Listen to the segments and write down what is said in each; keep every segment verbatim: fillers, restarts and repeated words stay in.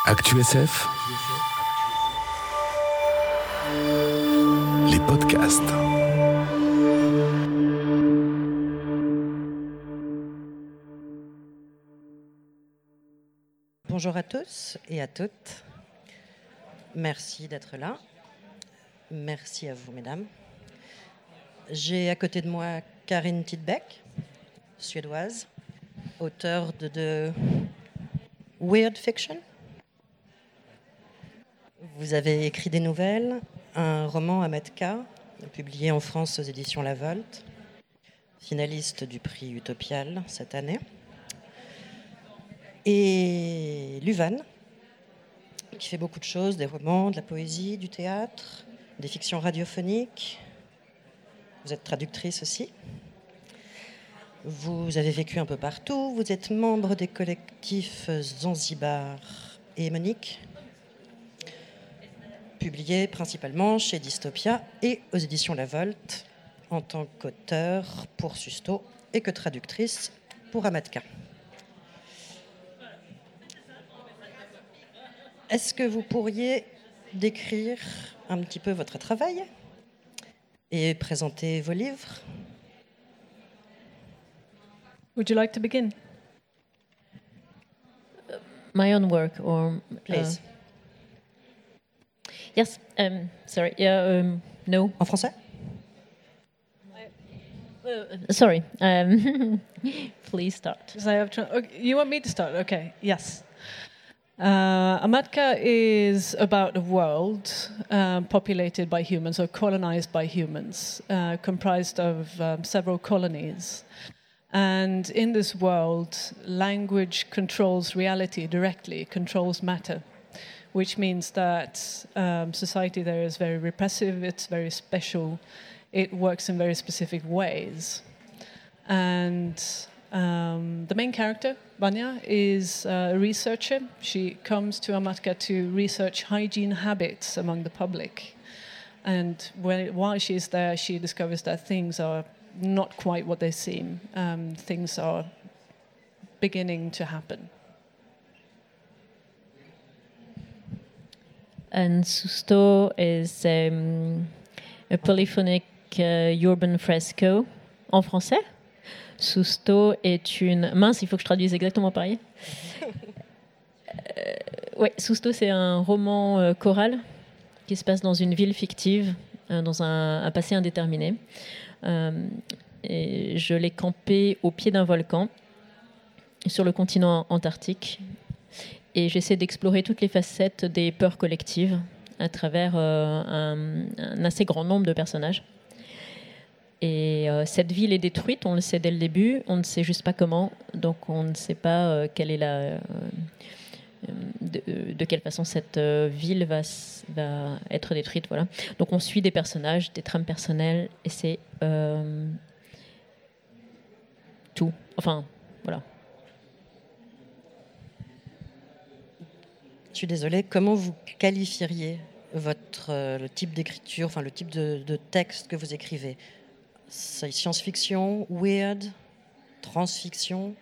ActuSF, les podcasts. Bonjour à tous et à toutes. Merci d'être là. Merci à vous, mesdames. J'ai à côté de moi Karin Tidbeck, suédoise, auteure de, de Weird Fiction. Vous avez écrit des nouvelles, un roman Ahmed-K, publié en France aux éditions La Volte, finaliste du prix Utopial cette année. Et Luvan, qui fait beaucoup de choses, des romans, de la poésie, du théâtre, des fictions radiophoniques. Vous êtes traductrice aussi. Vous avez vécu un peu partout. Vous êtes membre des collectifs Zanzibar et Monique, publiés principalement chez Dystopia et aux éditions La Volte, en tant qu'auteur pour Susto et que traductrice pour Ahmed-K. Est-ce que vous pourriez décrire un petit peu votre travail et présenter vos livres? Would you like to begin? My own work, or Please. Uh, yes. Um, sorry. Yeah. Um, no. En français? Uh, sorry. Um, please start. Because I have to, okay, you want me to start? Okay. Yes. Uh, Ahmed-K is about a world um, populated by humans or colonized by humans, uh, comprised of um, several colonies. And in this world, language controls reality directly, controls matter, which means that um, society there is very repressive, it's very special, it works in very specific ways. And um, the main character, Vanya, is a researcher. She comes to Ahmed-K to research hygiene habits among the public. And when, while she's there, she discovers that things are not quite what they seem. Um, things are beginning to happen. And Susto is um, a polyphonic uh, urban fresco en français. Susto est une... Mince, il faut que je traduise exactement pareil. euh, ouais, Susto, c'est un roman euh, choral qui se passe dans une ville fictive, euh, dans un, un passé indéterminé. Euh, et je l'ai campé au pied d'un volcan sur le continent antarctique et j'essaie d'explorer toutes les facettes des peurs collectives à travers euh, un, un assez grand nombre de personnages. Et euh, cette ville est détruite, on le sait dès le début, on ne sait juste pas comment, donc on ne sait pas euh, quelle est la, euh, de, de quelle façon cette euh, ville va, va être détruite. Voilà. Donc on suit des personnages, des trames personnelles, et c'est euh, tout. Enfin, voilà. Je suis désolée, comment vous qualifieriez votre, euh, le type d'écriture, enfin le type de, de texte que vous écrivez? C'est science-fiction, weird, transfiction?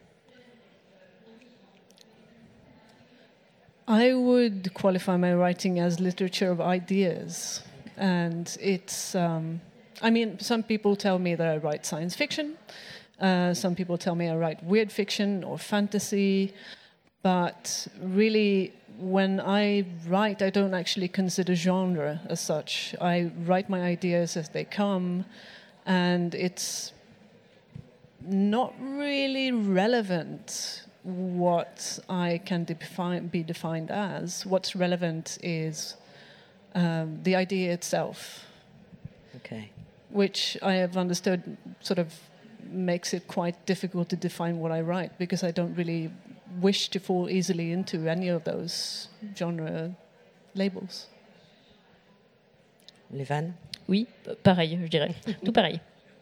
I would qualify my writing as literature of ideas. And it's, um, I mean, some people tell me that I write science fiction. Uh, some people tell me I write weird fiction or fantasy. But really, when I write, I don't actually consider genre as such. I write my ideas as they come. And it's not really relevant what I can define, be defined as. What's relevant is um, the idea itself. Okay. Which I have understood sort of makes it quite difficult to define what I write, because I don't really wish to fall easily into any of those genre labels. Luvan? Oui, pareil, je dirais. Tout pareil.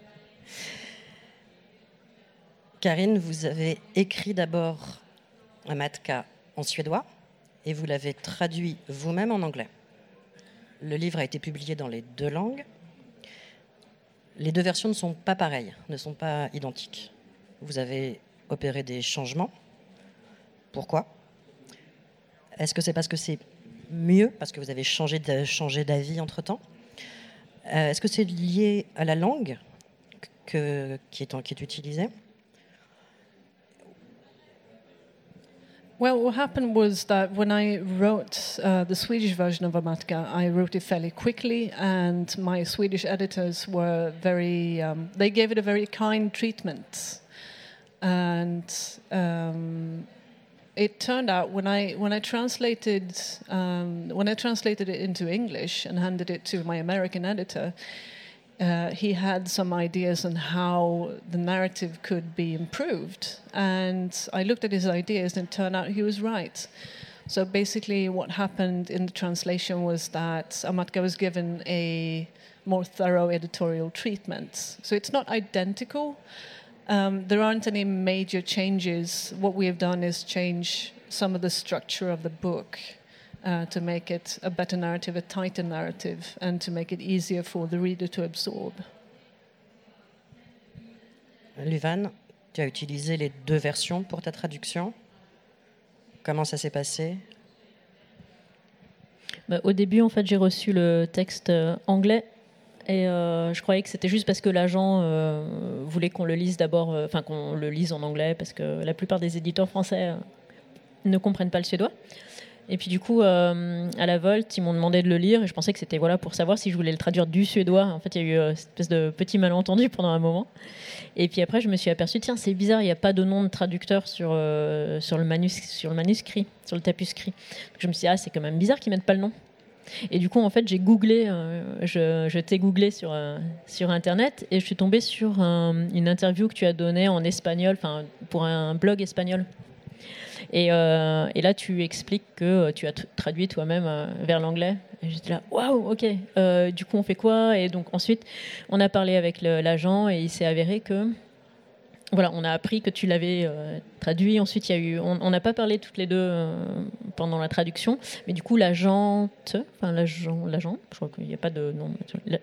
Karin, vous avez écrit d'abord Ahmed-K en suédois et vous l'avez traduit vous-même en anglais. Le livre a été publié dans les deux langues. Les deux versions ne sont pas pareilles, ne sont pas identiques. Vous avez opéré des changements. Pourquoi ? Est-ce que c'est parce que c'est mieux, parce que vous avez changé de- changé d'avis entre-temps? Euh, Est-ce que c'est lié à la langue que- qui est, en- qui est utilisée? Well, what happened was that when I wrote uh, the Swedish version of Amatka, I wrote it fairly quickly, and my Swedish editors were very, um, they gave it a very kind treatment. And um, it turned out when I when I translated um, when I translated it into English and handed it to my American editor, uh, he had some ideas on how the narrative could be improved. And I looked at his ideas, and it turned out he was right. So basically, what happened in the translation was that Amatka was given a more thorough editorial treatment. So it's not identical. Um, there aren't any major changes. What we have done is change some of the structure of the book uh, to make it a better narrative, a tighter narrative, and to make it easier for the reader to absorb. Luvan, tu as utilisé les deux versions pour ta traduction. Comment ça s'est passé? Bah, au début, en fait, j'ai reçu le texte euh, anglais et euh, je croyais que c'était juste parce que l'agent euh, voulait qu'on le lise d'abord, enfin euh, qu'on le lise en anglais, parce que la plupart des éditeurs français euh, ne comprennent pas le suédois. Et puis du coup, euh, à la Volt, ils m'ont demandé de le lire et je pensais que c'était voilà, pour savoir si je voulais le traduire du suédois. En fait, il y a eu euh, cette espèce de petit malentendu pendant un moment. Et puis après, je me suis aperçue, tiens, c'est bizarre, il n'y a pas de nom de traducteur sur, euh, sur, le manus- sur le manuscrit, sur le tapuscrit. Donc je me suis dit, ah, c'est quand même bizarre qu'ils ne mettent pas le nom. Et du coup, en fait, j'ai googlé, euh, je, je t'ai googlé sur, euh, sur Internet et je suis tombée sur un- une interview que tu as donnée en espagnol, enfin, pour un blog espagnol. Et, euh, et là, tu expliques que tu as t- traduit toi-même euh, vers l'anglais. Et j'étais là, waouh, ok. Euh, du coup, on fait quoi? Et donc ensuite, on a parlé avec le- l'agent et il s'est avéré que, voilà, on a appris que tu l'avais euh, traduit. Ensuite, il y a eu, on on n'a pas parlé toutes les deux euh, pendant la traduction, mais du coup, l'agente, enfin l'agent, l'agent, je crois qu'il n'y a pas de nom. La-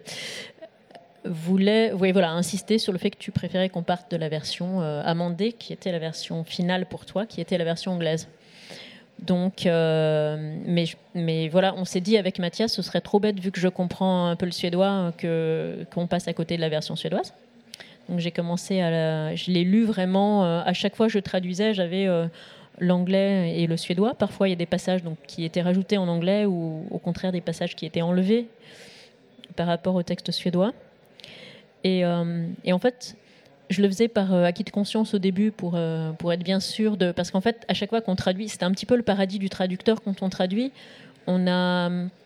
voulait, oui, voilà, insister sur le fait que tu préférais qu'on parte de la version euh, amendée, qui était la version finale pour toi, qui était la version anglaise. Donc, euh, mais, mais voilà, on s'est dit avec Mathias, ce serait trop bête, vu que je comprends un peu le suédois, que, qu'on passe à côté de la version suédoise. Donc j'ai commencé à la, je l'ai lu vraiment, euh, à chaque fois que je traduisais, j'avais euh, l'anglais et le suédois. Parfois, il y a des passages donc, qui étaient rajoutés en anglais ou au contraire des passages qui étaient enlevés par rapport au texte suédois. Et, euh, et en fait, je le faisais par euh, acquis de conscience au début pour, euh, pour être bien sûr de... Parce qu'en fait, à chaque fois qu'on traduit, c'était un petit peu le paradis du traducteur quand on traduit. On a...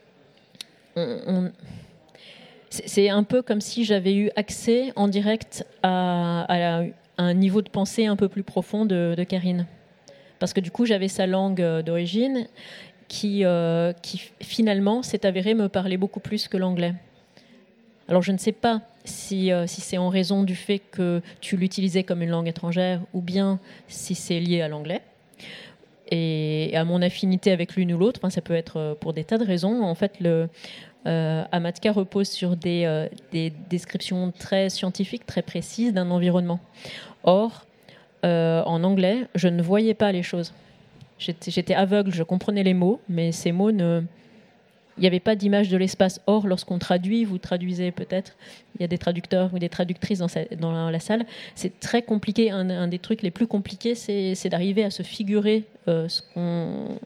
On, on, c'est, c'est un peu comme si j'avais eu accès en direct à, à, la, à un niveau de pensée un peu plus profond de, de Karine. Parce que du coup, j'avais sa langue d'origine qui, euh, qui finalement s'est avérée me parler beaucoup plus que l'anglais. Alors je ne sais pas si, euh, si c'est en raison du fait que tu l'utilisais comme une langue étrangère ou bien si c'est lié à l'anglais et à mon affinité avec l'une ou l'autre. Enfin, ça peut être pour des tas de raisons. En fait, le, euh, Amatka repose sur des, euh, des descriptions très scientifiques, très précises d'un environnement. Or, euh, en anglais, je ne voyais pas les choses. J'étais, j'étais aveugle, je comprenais les mots, mais ces mots ne... Il n'y avait pas d'image de l'espace. Or, lorsqu'on traduit, vous traduisez peut-être, il y a des traducteurs ou des traductrices dans, sa, dans la, la salle, c'est très compliqué. Un, un des trucs les plus compliqués, c'est, c'est d'arriver à se figurer euh, ce, qu'on,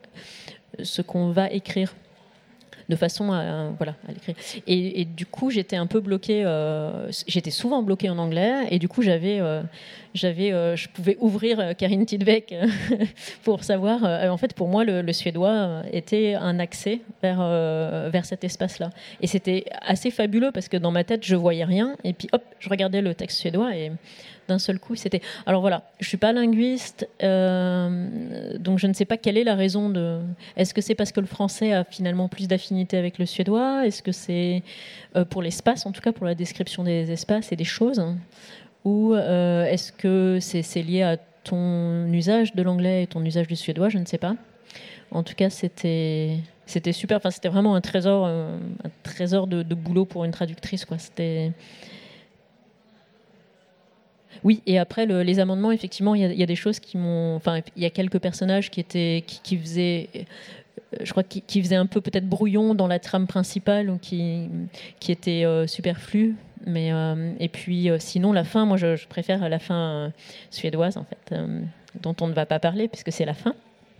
ce qu'on va écrire, de façon à, voilà, à l'écrire. Et, et du coup, j'étais un peu bloquée, euh, j'étais souvent bloquée en anglais, et du coup, j'avais, euh, j'avais, euh, je pouvais ouvrir Karin Tidbeck pour savoir, euh, en fait, pour moi, le, le suédois était un accès vers, euh, vers cet espace-là. Et c'était assez fabuleux, parce que dans ma tête, je voyais rien, et puis hop, je regardais le texte suédois, et d'un seul coup, c'était... Alors voilà, je ne suis pas linguiste, euh, donc je ne sais pas quelle est la raison de... Est-ce que c'est parce que le français a finalement plus d'affinité avec le suédois? Est-ce que c'est euh, pour l'espace, en tout cas pour la description des espaces et des choses? Ou euh, est-ce que c'est, c'est lié à ton usage de l'anglais et ton usage du suédois? Je ne sais pas. En tout cas, c'était, c'était super. Enfin, c'était vraiment un trésor, un, un trésor de, de boulot pour une traductrice, quoi. C'était... Oui, et après le, les amendements, effectivement, il y, y a des choses qui m'ont. Enfin, il y a quelques personnages qui étaient, qui, qui faisaient, je crois, qui, qui faisaient un peu peut-être brouillon dans la trame principale ou qui, qui étaient euh, superflus. Mais euh, et puis euh, sinon, la fin, moi, je, je préfère la fin euh, suédoise en fait, euh, dont on ne va pas parler puisque c'est la fin.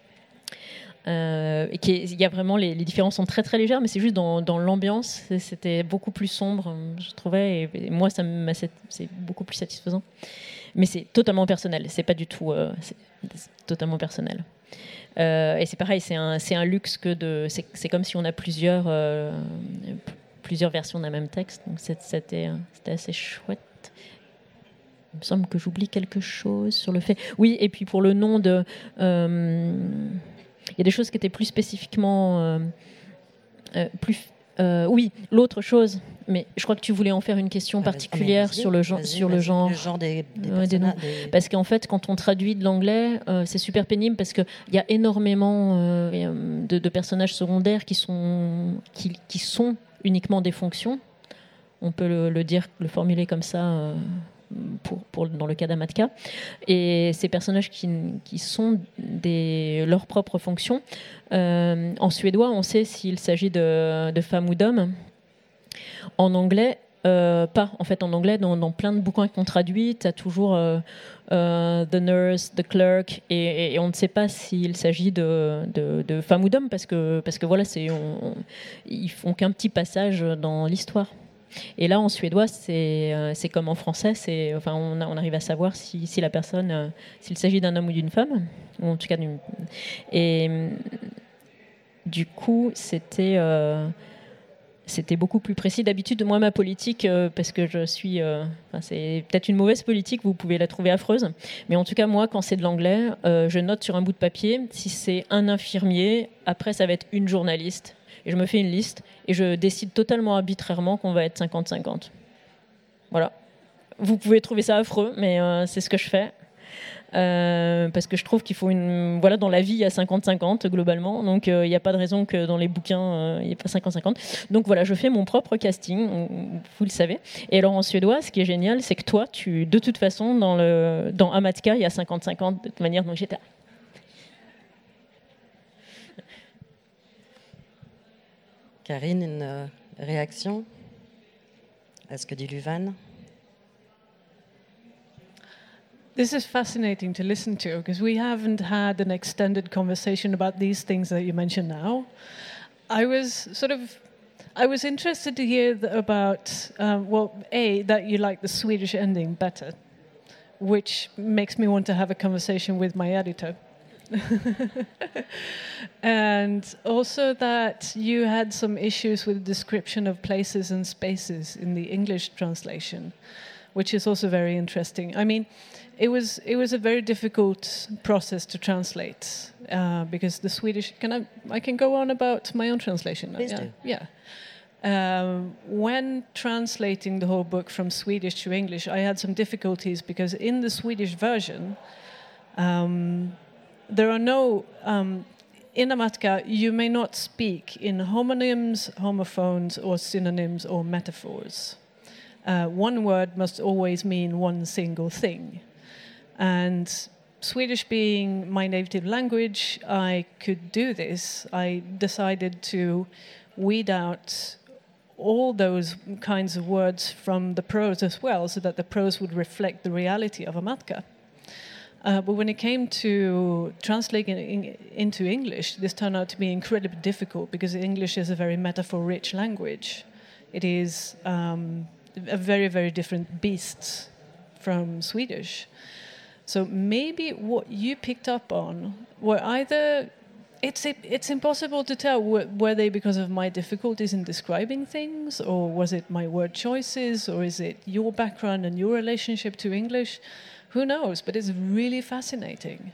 Euh, et qui est, il y a vraiment les, les différences sont très très légères, mais c'est juste dans, dans l'ambiance, c'était beaucoup plus sombre, je trouvais, et, et moi ça me, c'est, c'est beaucoup plus satisfaisant. Mais c'est totalement personnel, c'est pas du tout, euh, c'est, c'est totalement personnel. Euh, et c'est pareil, c'est un, c'est un luxe que de, c'est, c'est comme si on a plusieurs, euh, plusieurs versions d'un même texte, donc c'était, c'était assez chouette. Il me semble que j'oublie quelque chose sur le fait. Oui, et puis pour le nom de. Euh, Il y a des choses qui étaient plus spécifiquement... Euh, euh, plus, euh, oui, l'autre chose, mais je crois que tu voulais en faire une question particulière vas-y, sur le, gen- vas-y, sur vas-y, le genre. Le genre des, des Ouais, des noms. des... Parce qu'en fait, quand on traduit de l'anglais, euh, c'est super pénible parce qu'il y a énormément euh, de, de personnages secondaires qui sont, qui, qui sont uniquement des fonctions. On peut le, le dire, le formuler comme ça... Euh, Pour, pour, dans le cas d'Amatka, et ces personnages qui, qui sont des, leurs propres fonctions. Euh, en suédois, on sait s'il s'agit de, de femmes ou d'hommes. En anglais, euh, pas. En fait, en anglais, dans, dans plein de bouquins qu'on traduit, tu as toujours euh, euh, the nurse, the clerk, et, et on ne sait pas s'il s'agit de, de, de femmes ou d'hommes, parce que, parce que voilà, c'est, on, on, ils font qu'un petit passage dans l'histoire. Et là, en suédois, c'est, euh, c'est comme en français, c'est, enfin, on, a, on arrive à savoir si, si la personne, euh, s'il s'agit d'un homme ou d'une femme, ou en tout cas d'une. Et du coup, c'était, euh, c'était beaucoup plus précis. D'habitude, moi, ma politique, euh, parce que je suis, euh, enfin, c'est peut-être une mauvaise politique, vous pouvez la trouver affreuse, mais en tout cas, moi, quand c'est de l'anglais, euh, je note sur un bout de papier. Si c'est un infirmier, après, ça va être une journaliste. Et je me fais une liste et je décide totalement arbitrairement qu'on va être cinquante cinquante. Voilà. Vous pouvez trouver ça affreux, mais euh, c'est ce que je fais. Euh, parce que je trouve qu'il faut une... Voilà, dans la vie, il y a cinquante cinquante globalement. Donc, il euh, n'y a pas de raison que dans les bouquins, il euh, n'y ait pas cinquante cinquante. Donc, voilà, je fais mon propre casting. Vous le savez. Et alors, en suédois, ce qui est génial, c'est que toi, tu, de toute façon, dans, le, dans Amatka, il y a cinquante cinquante de toute manière. Donc, j'étais... Karine, une euh, réaction à ce que dit Luvan? This is fascinating to listen to because we haven't had an extended conversation about these things that you mentioned now. I was sort of, I was interested to hear th- about, um, well, A, that you like the Swedish ending better, which makes me want to have a conversation with my editor. And also that you had some issues with description of places and spaces in the English translation, which is also very interesting. I mean, it was it was a very difficult process to translate uh, because the Swedish. Can I? I can go on about my own translation. Please yeah. do. Yeah. Um, when translating the whole book from Swedish to English, I had some difficulties because in the Swedish version, um, there are no. Um, in Amatka, you may not speak in homonyms, homophones, or synonyms or metaphors. Uh, one word must always mean one single thing. And Swedish being my native language, I could do this. I decided to weed out all those kinds of words from the prose as well, so that the prose would reflect the reality of Amatka. Uh, but when it came to translating in, into English, this turned out to be incredibly difficult because English is a very metaphor-rich language. It is um, a very, very different beast from Swedish. So maybe what you picked up on were either... It's it's impossible to tell. Were they because of my difficulties in describing things, or was it my word choices, or is it your background and your relationship to English? Who knows? But it's really fascinating.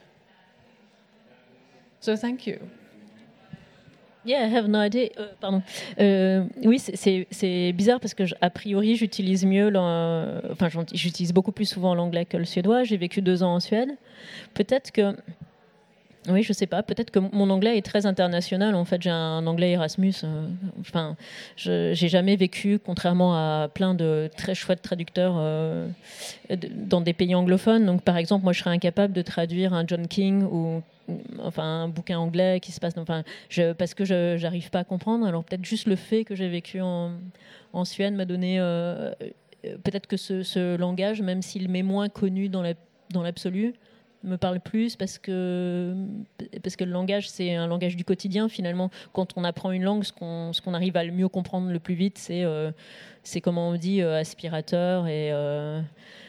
So thank you. Yeah, I have no idea. Euh, pardon. Euh, oui, c'est, c'est, c'est bizarre parce que, je, a priori, j'utilise mieux, enfin, j'utilise beaucoup plus souvent l'anglais que le suédois. J'ai vécu deux ans en Suède. Peut-être que Oui, je sais pas. Peut-être que mon anglais est très international. En fait, j'ai un anglais Erasmus. Euh, enfin, je j'ai jamais vécu, contrairement à plein de très chouettes traducteurs euh, dans des pays anglophones. Donc, par exemple, moi, je serais incapable de traduire un John King ou enfin un bouquin anglais qui se passe. Enfin, je, parce que je j'arrive pas à comprendre. Alors peut-être juste le fait que j'ai vécu en, en Suède m'a donné. Euh, peut-être que ce, ce langage, même s'il m'est moins connu dans la, dans l'absolu, me parle plus parce que, parce que le langage, c'est un langage du quotidien. Finalement, quand on apprend une langue, ce qu'on, ce qu'on arrive à le mieux comprendre le plus vite, c'est, euh, c'est comment on dit euh, aspirateur et, euh,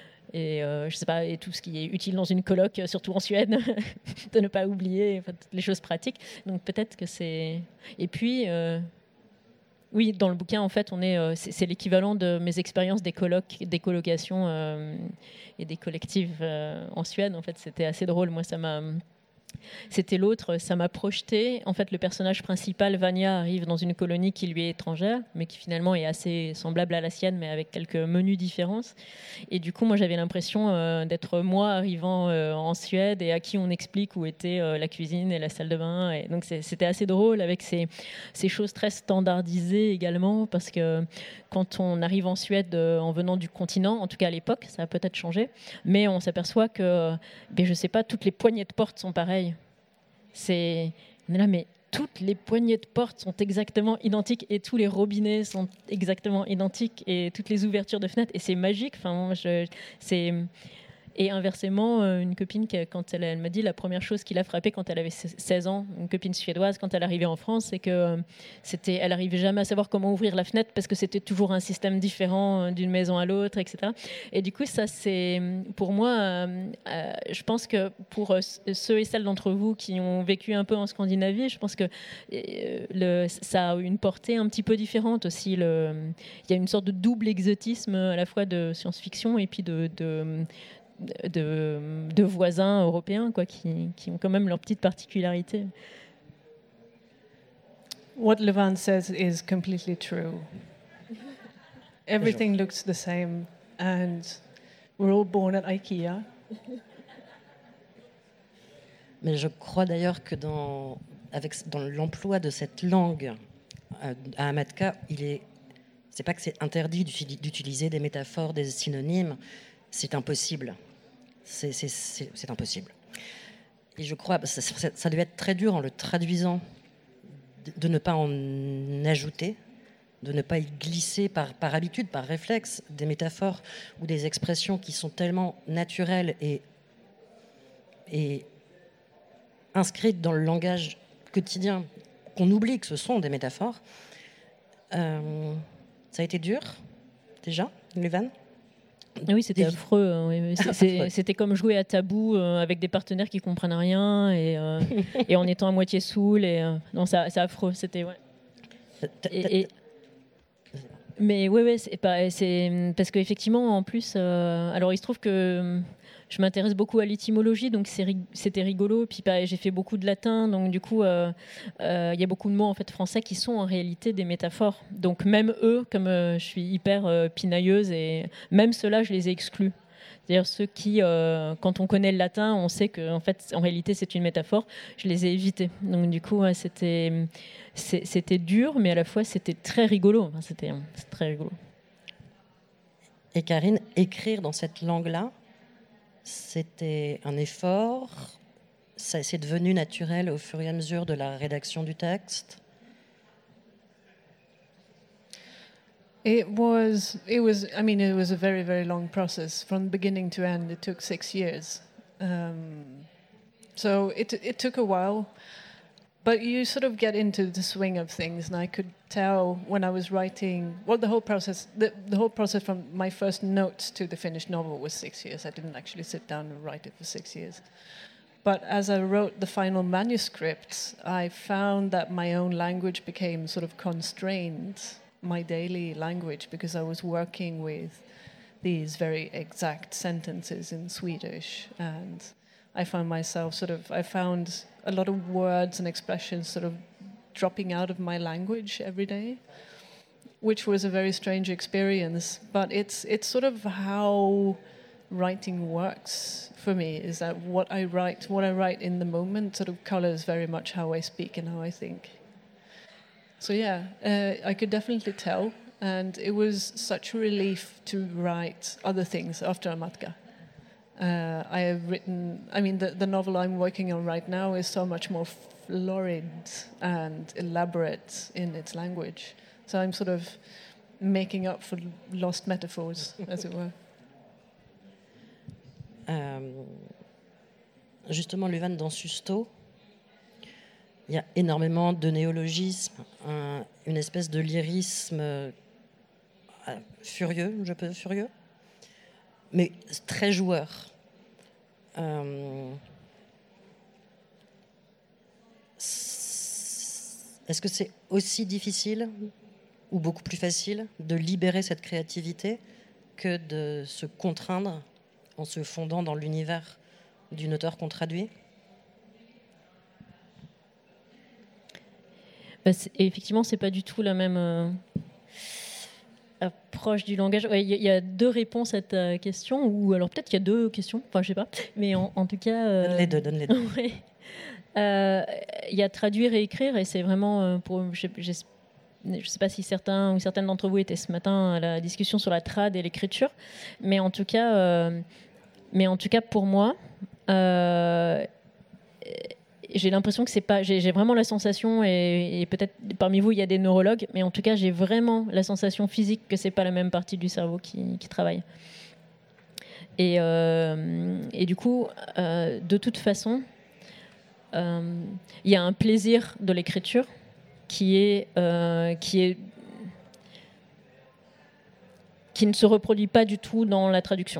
et euh, je sais pas, et tout ce qui est utile dans une coloc, surtout en Suède, de ne pas oublier, enfin, toutes les choses pratiques. Donc peut-être que c'est... Et puis... Euh, oui, dans le bouquin, en fait, on est, euh, c'est, c'est l'équivalent de mes expériences des colocs, des colocations euh, et des collectives euh, en Suède. En fait, c'était assez drôle. Moi, ça m'a... C'était l'autre, ça m'a projeté. En fait, le personnage principal, Vanya, arrive dans une colonie qui lui est étrangère, mais qui finalement est assez semblable à la sienne, mais avec quelques menus différences. Et du coup, moi, j'avais l'impression euh, d'être moi arrivant euh, en Suède et à qui on explique où était euh, la cuisine et la salle de bain. Et donc, c'est, c'était assez drôle avec ces, ces choses très standardisées également, parce que quand on arrive en Suède euh, en venant du continent, en tout cas à l'époque, ça a peut-être changé, mais on s'aperçoit que, ben, je sais pas, toutes les poignées de porte sont pareilles. C'est, on est là, mais toutes les poignées de porte sont exactement identiques et tous les robinets sont exactement identiques et toutes les ouvertures de fenêtres, et c'est magique. Enfin, moi, je, c'est... Et inversement, une copine, quand elle, elle m'a dit la première chose qui l'a frappée quand elle avait seize ans, une copine suédoise, quand elle arrivait en France, c'est que c'était, elle n'arrivait jamais à savoir comment ouvrir la fenêtre parce que c'était toujours un système différent d'une maison à l'autre, et cetera. Et du coup, ça, c'est pour moi, euh, euh, je pense que pour ceux et celles d'entre vous qui ont vécu un peu en Scandinavie, je pense que euh, le, ça a une portée un petit peu différente aussi. Le, il y a une sorte de double exotisme à la fois de science-fiction et puis de, de De, de voisins européens quoi, qui, qui ont quand même leurs petites particularités. What Levan says is completely true. Everything looks the same, and we're all born at IKEA. Mais je crois d'ailleurs que dans, avec, dans l'emploi de cette langue euh, à Amatka, il est, c'est pas que c'est interdit d'utiliser des métaphores, des synonymes, c'est impossible. C'est, c'est, c'est, c'est impossible. Et je crois, ça, ça, ça devait être très dur en le traduisant, de, de ne pas en ajouter, de ne pas y glisser par, par habitude, par réflexe, des métaphores ou des expressions qui sont tellement naturelles et, et inscrites dans le langage quotidien qu'on oublie que ce sont des métaphores. Euh, ça a été dur, déjà, Levan ? Oui, c'était Des... affreux. Hein, oui. C'est, c'est, c'était comme jouer à tabou euh, avec des partenaires qui comprennent rien et, euh, et en étant à moitié saoul. Et, euh, non, ça, c'est affreux. C'était, ouais. Et, et... Mais oui, ouais, c'est, pas, c'est parce qu'effectivement, en plus, euh, alors il se trouve que je m'intéresse beaucoup à l'étymologie, donc c'est, c'était rigolo. Puis bah, j'ai fait beaucoup de latin, donc du coup, il euh, euh, y a beaucoup de mots en fait français qui sont en réalité des métaphores. Donc même eux, comme euh, je suis hyper euh, pinailleuse, et même ceux-là, je les ai exclus. C'est-à-dire ceux qui, euh, quand on connaît le latin, on sait que en fait, en réalité, c'est une métaphore. Je les ai évités. Donc du coup, ouais, c'était, c'est, c'était dur, mais à la fois, c'était très rigolo. Enfin, c'était, c'était très rigolo. Et Karine, écrire dans cette langue-là, c'était un effort, ça, c'est devenu naturel au fur et à mesure de la rédaction du texte. It was, it was, I mean, it was a very, very long process. From beginning to end, it took six years. Um, so it, it took a while, but you sort of get into the swing of things, and I could tell when I was writing, well, the whole process, the, the whole process from my first notes to the finished novel was six years. I didn't actually sit down and write it for six years. But as I wrote the final manuscript, I found that my own language became sort of constrained, my daily language, because I was working with these very exact sentences in Swedish, and I found myself sort of, I found a lot of words and expressions sort of dropping out of my language every day, which was a very strange experience. But it's it's sort of how writing works for me is that what I write, what I write in the moment sort of colors very much how I speak and how I think. So yeah, uh, I could definitely tell, and it was such a relief to write other things after Amatka. Uh, I have written, I mean, the, the novel I'm working on right now is so much more florid and elaborate in its language. So I'm sort of making up for lost metaphors, as it were. Euh, justement, Luvan, dans Susto, il y a énormément de néologismes, un, une espèce de lyrisme euh, furieux, je peux furieux, mais très joueur. Euh, est-ce que c'est aussi difficile ou beaucoup plus facile de libérer cette créativité que de se contraindre en se fondant dans l'univers d'une auteure qu'on traduit? Bah, c'est, effectivement, c'est pas du tout la même euh, approche du langage. Il ouais, y, y a deux réponses à ta question, ou alors peut-être qu'il y a deux questions, enfin je sais pas, mais en, en tout cas... Euh, donne les deux, donne les deux. Il ouais. euh, y a traduire et écrire, et c'est vraiment euh, pour... Je, je, je ne sais pas si certains ou certaines d'entre vous étaient ce matin à la discussion sur la trad et l'écriture, mais en tout cas, euh, mais en tout cas pour moi, euh, j'ai l'impression que c'est pas. J'ai, j'ai vraiment la sensation, et, et peut-être parmi vous il y a des neurologues, mais en tout cas j'ai vraiment la sensation physique que c'est pas la même partie du cerveau qui, qui travaille. Et, euh, et du coup, euh, de toute façon, euh, il y a un plaisir de l'écriture qui est, euh, qui est qui ne se reproduit pas du tout dans la traduction.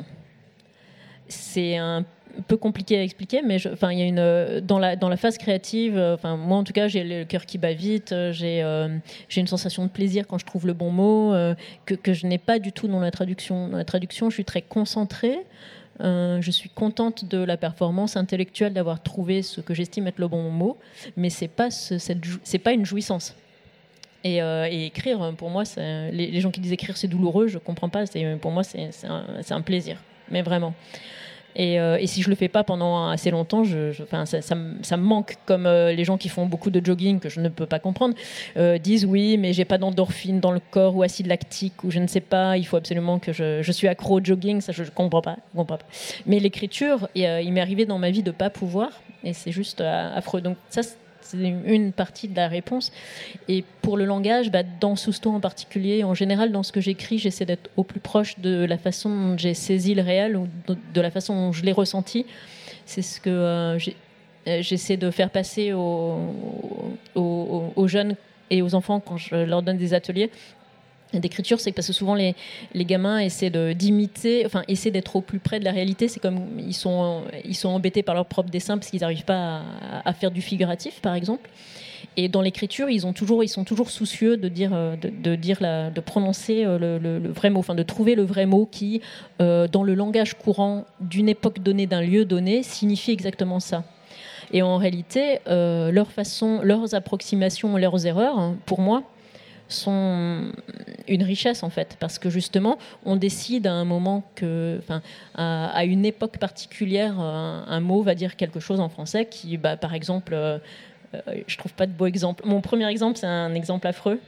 C'est un peu compliqué à expliquer, mais je, enfin, il y a une dans la dans la phase créative. Enfin, moi en tout cas, j'ai le cœur qui bat vite. J'ai euh, j'ai une sensation de plaisir quand je trouve le bon mot euh, que que je n'ai pas du tout dans la traduction. Dans la traduction, je suis très concentrée. Euh, je suis contente de la performance intellectuelle d'avoir trouvé ce que j'estime être le bon mot, mais c'est pas ce, cette c'est pas une jouissance. Et, euh, et écrire, pour moi, c'est, les, les gens qui disent écrire c'est douloureux, je comprends pas. C'est, pour moi, c'est, c'est, un, c'est un plaisir, mais vraiment. Et, euh, et si je le fais pas pendant assez longtemps, je, je, enfin, ça, ça, ça me manque. Comme euh, les gens qui font beaucoup de jogging, que je ne peux pas comprendre, euh, disent oui, mais j'ai pas d'endorphine dans le corps ou acide lactique ou je ne sais pas. Il faut absolument que je, je suis accro au jogging. Ça, je, je comprends pas, je comprends pas. Mais l'écriture, et, euh, il m'est arrivé dans ma vie de pas pouvoir, et c'est juste euh, affreux. Donc ça, c'est une partie de la réponse. Et pour le langage, bah, dans Susto en particulier, en général, dans ce que j'écris, j'essaie d'être au plus proche de la façon dont j'ai saisi le réel ou de la façon dont je l'ai ressenti. C'est ce que euh, j'ai, j'essaie de faire passer aux, aux, aux jeunes et aux enfants quand je leur donne des ateliers d'écriture. C'est parce que souvent les, les gamins essaient de, d'imiter, enfin essaient d'être au plus près de la réalité. C'est comme ils sont, ils sont embêtés par leur propre dessin parce qu'ils n'arrivent pas à, à faire du figuratif, par exemple. Et dans l'écriture, ils, ont toujours, ils sont toujours soucieux de dire, de, de, dire la, de prononcer le, le, le vrai mot, enfin de trouver le vrai mot qui, euh, dans le langage courant d'une époque donnée, d'un lieu donné, signifie exactement ça. Et en réalité, euh, leur façon, leurs approximations, leurs erreurs, hein, pour moi, sont une richesse en fait, parce que justement on décide à un moment que, enfin, à, à une époque particulière, un, un mot va dire quelque chose en français qui, bah, par exemple, euh, euh, je trouve pas de beau exemple. Mon premier exemple, c'est un exemple affreux,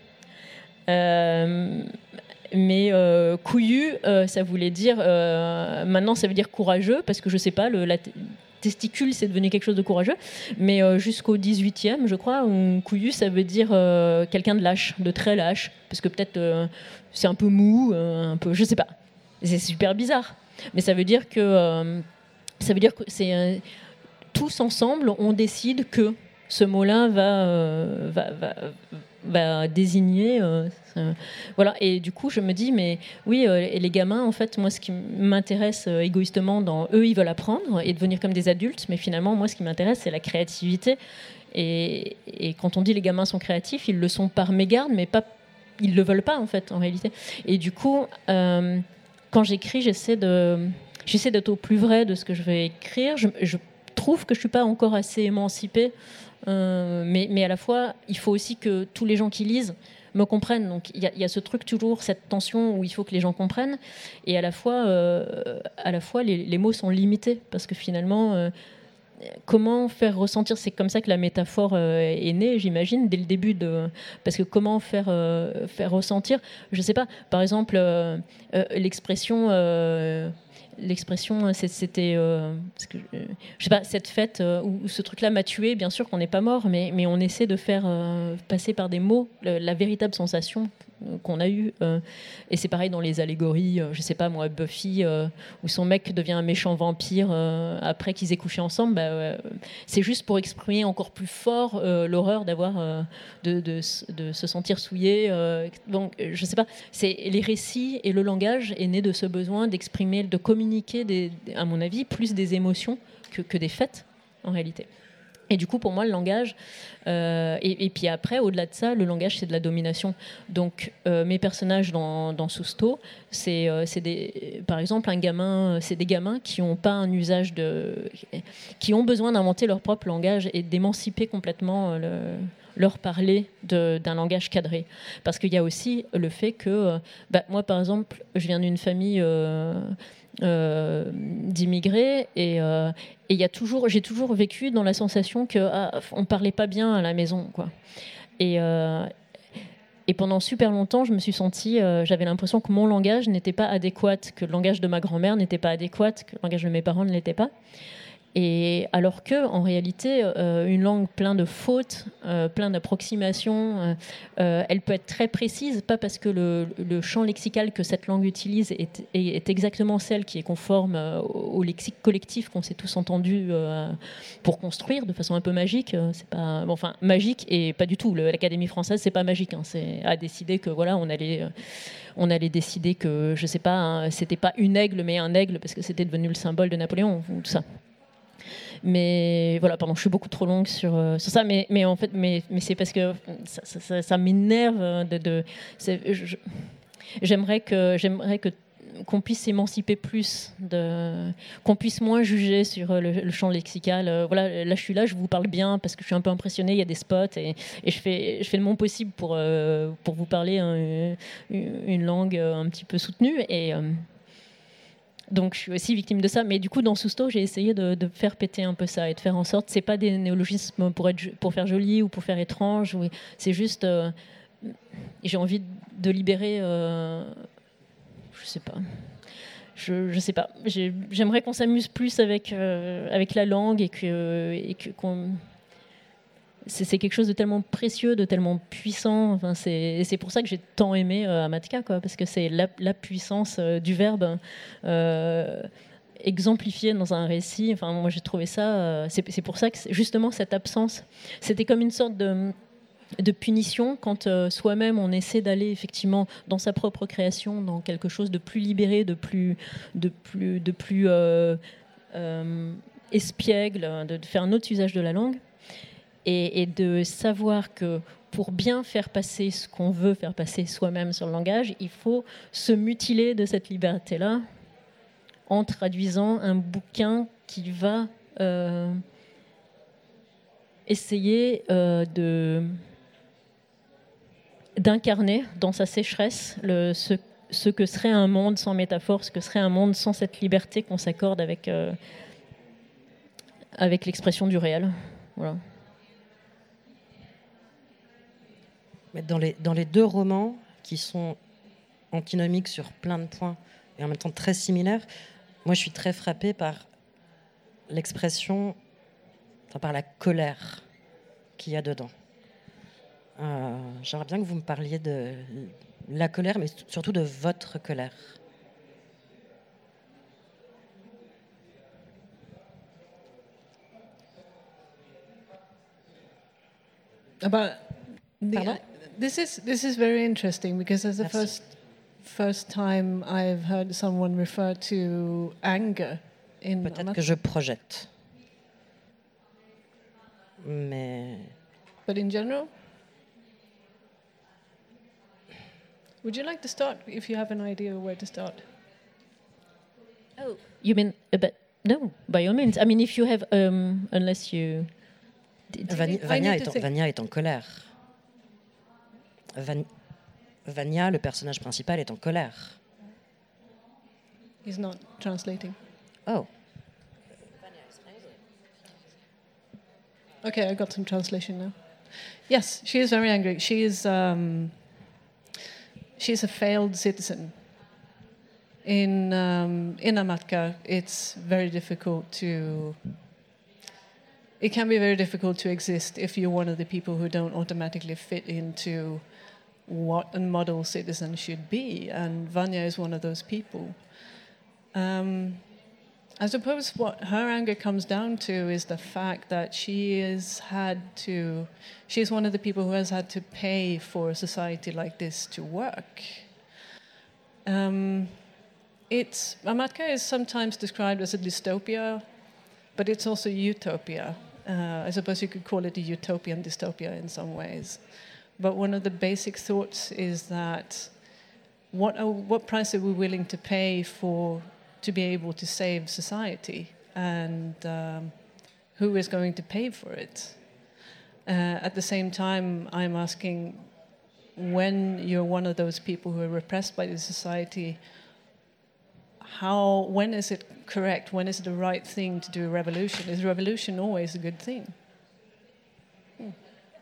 euh, mais euh, couillu, euh, ça voulait dire, euh, maintenant ça veut dire courageux, parce que je sais pas, le la t- testicule, c'est devenu quelque chose de courageux, mais euh, jusqu'au dix-huitième, je crois, un couillu, ça veut dire euh, quelqu'un de lâche, de très lâche, parce que peut-être euh, c'est un peu mou, euh, un peu, je sais pas. C'est super bizarre, mais ça veut dire que euh, ça veut dire que c'est euh, tous ensemble, on décide que ce mot-là va euh, va, va, va désigner. Euh, euh, voilà, et du coup, je me dis, mais oui, euh, et les gamins, en fait, moi, ce qui m'intéresse euh, égoïstement, dans eux, ils veulent apprendre et devenir comme des adultes, mais finalement, moi, ce qui m'intéresse, c'est la créativité. Et, et quand on dit les gamins sont créatifs, ils le sont par mégarde, mais pas, ils le veulent pas, en fait, en réalité. Et du coup, euh, quand j'écris, j'essaie de, j'essaie d'être au plus vrai de ce que je vais écrire. Je, je trouve que je suis pas encore assez émancipée. Euh, mais, mais à la fois, il faut aussi que tous les gens qui lisent me comprennent. Donc il y, y a ce truc toujours, cette tension où il faut que les gens comprennent, et à la fois, euh, à la fois les, les mots sont limités, parce que finalement, euh, comment faire ressentir, c'est comme ça que la métaphore euh, est née, j'imagine, dès le début de, parce que comment faire euh, faire ressentir, je sais pas, par exemple euh, euh, l'expression. Euh, L'expression, c'était, euh, que, euh, je sais pas, cette fête euh, où, où ce truc-là m'a tué. Bien sûr qu'on n'est pas mort, mais, mais on essaie de faire euh, passer par des mots le, la véritable sensation euh, qu'on a eue. Euh, et c'est pareil dans les allégories. Euh, je sais pas moi, Buffy, euh, où son mec devient un méchant vampire euh, après qu'ils aient couché ensemble. Bah, euh, c'est juste pour exprimer encore plus fort euh, l'horreur d'avoir, euh, de, de, de se sentir souillé. Euh, donc, je sais pas. C'est les récits et le langage est né de ce besoin d'exprimer, de communiquer. Des, à mon avis, plus des émotions que, que des faits, en réalité. Et du coup, pour moi, le langage... Euh, et, et puis après, au-delà de ça, le langage, c'est de la domination. Donc, euh, mes personnages dans, dans Sousto, c'est, euh, c'est des, par exemple, un gamin, c'est des gamins qui n'ont pas un usage de... qui ont besoin d'inventer leur propre langage et d'émanciper complètement le... leur parler de, d'un langage cadré. Parce qu'il y a aussi le fait que... Euh, bah, moi, par exemple, je viens d'une famille... Euh, Euh, d'immigrés et euh, et il y a toujours j'ai toujours vécu dans la sensation que ah, on parlait pas bien à la maison quoi et euh, et pendant super longtemps je me suis sentie euh, j'avais l'impression que mon langage n'était pas adéquat, que le langage de ma grand-mère n'était pas adéquat, que le langage de mes parents ne l'était pas. Et alors que, en réalité, euh, une langue pleine de fautes, euh, pleine d'approximations, euh, euh, elle peut être très précise, pas parce que le, le champ lexical que cette langue utilise est, est, est exactement celle qui est conforme euh, au lexique collectif qu'on s'est tous entendus euh, pour construire de façon un peu magique. C'est pas, bon, enfin, magique et pas du tout. Le, L'Académie française, c'est pas magique. Hein, c'est à décider que voilà, on allait, euh, on allait décider que, je sais pas, hein, c'était pas une aigle mais un aigle parce que c'était devenu le symbole de Napoléon ou tout ça. Mais voilà, pardon, je suis beaucoup trop longue sur, euh, sur ça, mais, mais en fait, mais, mais c'est parce que ça, ça, ça, ça m'énerve. De, de, je, j'aimerais que, j'aimerais que qu'on puisse s'émanciper plus, de, qu'on puisse moins juger sur le, le champ lexical. Euh, voilà, là je suis là, je vous parle bien parce que je suis un peu impressionnée, il y a des spots et, et je, fais, je fais le mon possible pour, euh, pour vous parler hein, une, une langue un petit peu soutenue. Et, euh, donc je suis aussi victime de ça, mais du coup dans Sousto j'ai essayé de, de faire péter un peu ça et de faire en sorte, c'est pas des néologismes pour, être, pour faire joli ou pour faire étrange, ou, c'est juste euh, j'ai envie de libérer euh, je sais pas je, je sais pas j'ai, j'aimerais qu'on s'amuse plus avec, euh, avec la langue et, que, et que, qu'on C'est, c'est quelque chose de tellement précieux, de tellement puissant. Enfin, c'est, c'est pour ça que j'ai tant aimé euh, Amatka, quoi, parce que c'est la, la puissance euh, du verbe euh, exemplifié dans un récit. Enfin, moi, j'ai trouvé ça. Euh, c'est, c'est pour ça que justement cette absence, c'était comme une sorte de, de punition quand euh, soi-même on essaie d'aller effectivement dans sa propre création, dans quelque chose de plus libéré, de plus, de plus, de plus euh, euh, espiègle, de, de faire un autre usage de la langue. Et, et de savoir que pour bien faire passer ce qu'on veut faire passer soi-même sur le langage, il faut se mutiler de cette liberté-là en traduisant un bouquin qui va euh, essayer euh, de, d'incarner dans sa sécheresse le, ce, ce que serait un monde sans métaphore, ce que serait un monde sans cette liberté qu'on s'accorde avec, euh, avec l'expression du réel. Voilà. Mais dans les, dans les deux romans, qui sont antinomiques sur plein de points et en même temps très similaires, moi je suis très frappée par l'expression, enfin, par la colère qu'il y a dedans. Euh, j'aimerais bien que vous me parliez de la colère, mais surtout de votre colère. About the, Pardon? This is this is very interesting because it's the Merci. first first time I've heard someone refer to anger in Peut-être Amatka. que je projette. Mais But in general, would you like to start if you have an idea where to start? Oh, you mean about no? By all means. I mean, if you have, um, unless you. Vani- I Vania, need est to en, think. Vania est en colère. Van- Vanya, le personnage principal, est en colère. He's not translating. Oh, Okay, I got some translation now. Yes, she is very angry. She is um, she's a failed citizen. In um, in Amatka, it's very difficult to. It can be very difficult to exist if you're one of the people who don't automatically fit into what a model citizen should be, and Vanya is one of those people. Um, I suppose what her anger comes down to is the fact that she has had to, she's one of the people who has had to pay for a society like this to work. Um, it's, Amatka is sometimes described as a dystopia, but it's also utopia. Uh, I suppose you could call it a utopian dystopia in some ways. But one of the basic thoughts is that what, are, what price are we willing to pay for to be able to save society, and um, who is going to pay for it? Uh, at the same time, I'm asking, when you're one of those people who are repressed by the society, how, when is it correct? When is it the right thing to do a revolution? Is revolution always a good thing? Hmm.